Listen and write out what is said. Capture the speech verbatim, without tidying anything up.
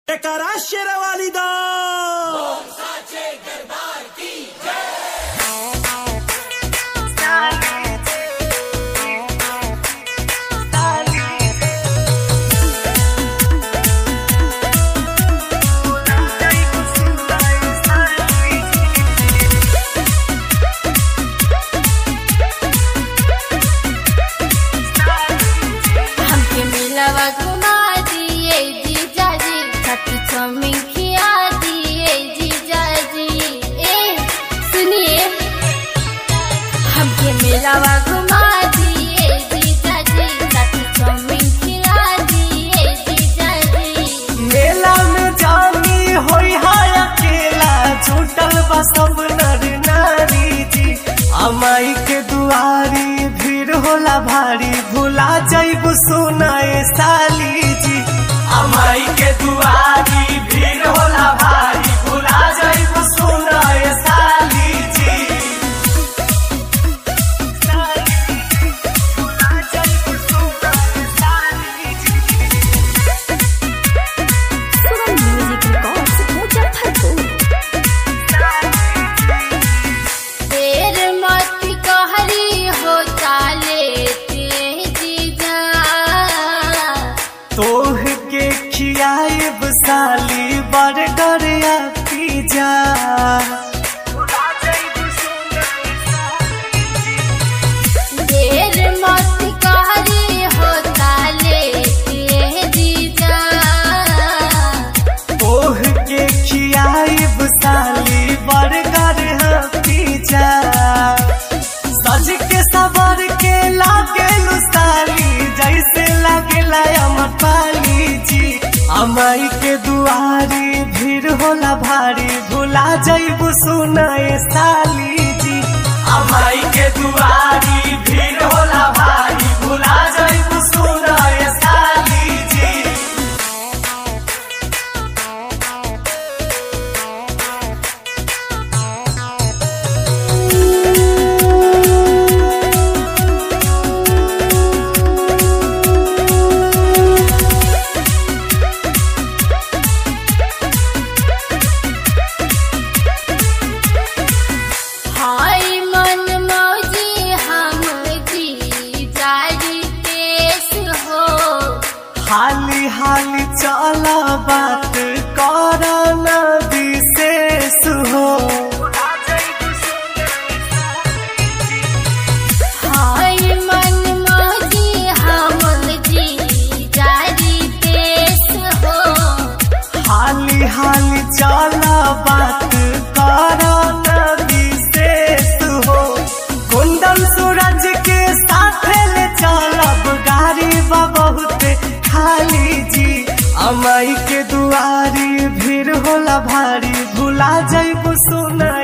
जयकारा शेरावाली दा साचे दरबार की हमके मिलवा घुमा दिए जीजा जी, खट्टी चौमिन खिया दिए जीजा जी। ए सुनिए, हमके मिलवा घुमा दिए जीजा जी, खट्टी चौमिन खिया दिए जीजा जी। मेला में जानी होई हाय अकेला, छूटल बा सब नर नारी जी। अमाई के दुआरी भीड़ होला भारी, भुला जाइबू सुनाए साली जी। अमाई के दुआरी भीड़ होला भारी, भुला जाइबू सुनाए साली जी। साली जी, भुला जाइबू सुनाए साली जी। Suman music records Muzaffarpur. देर मत कहरी हो चाले जीजा, तोह के खियाब साली बर्गर या पिज्जा। देर मत कहरी हो चाले जीजा, तोह के खियाब साली बर्गर या पिज्जा। सज के सबर के लागे साली, जैसे लागेला अमर पाली जी। अमाई के दुआरी भीड़ होला भारी, भुला जाइबू सुनाए साली जी। अमाई के दुआरी भीड़ होला भारी, भुला जाइबू सुनाए साली जी। हाय मन मौजी हम जीजा जी पेश हो। हाली हाली चला बात करना विशेष हो। हाय मन मौजी हम जीजा जी पेश हो। हाली हाली चला बात करना विशेष हो। कुंदन सूरज के साथ ले चलब, गाड़ी बा बहुत खाली जी। अमाई के दुआरी भीड़ होला भारी, भुला जाइबू सुना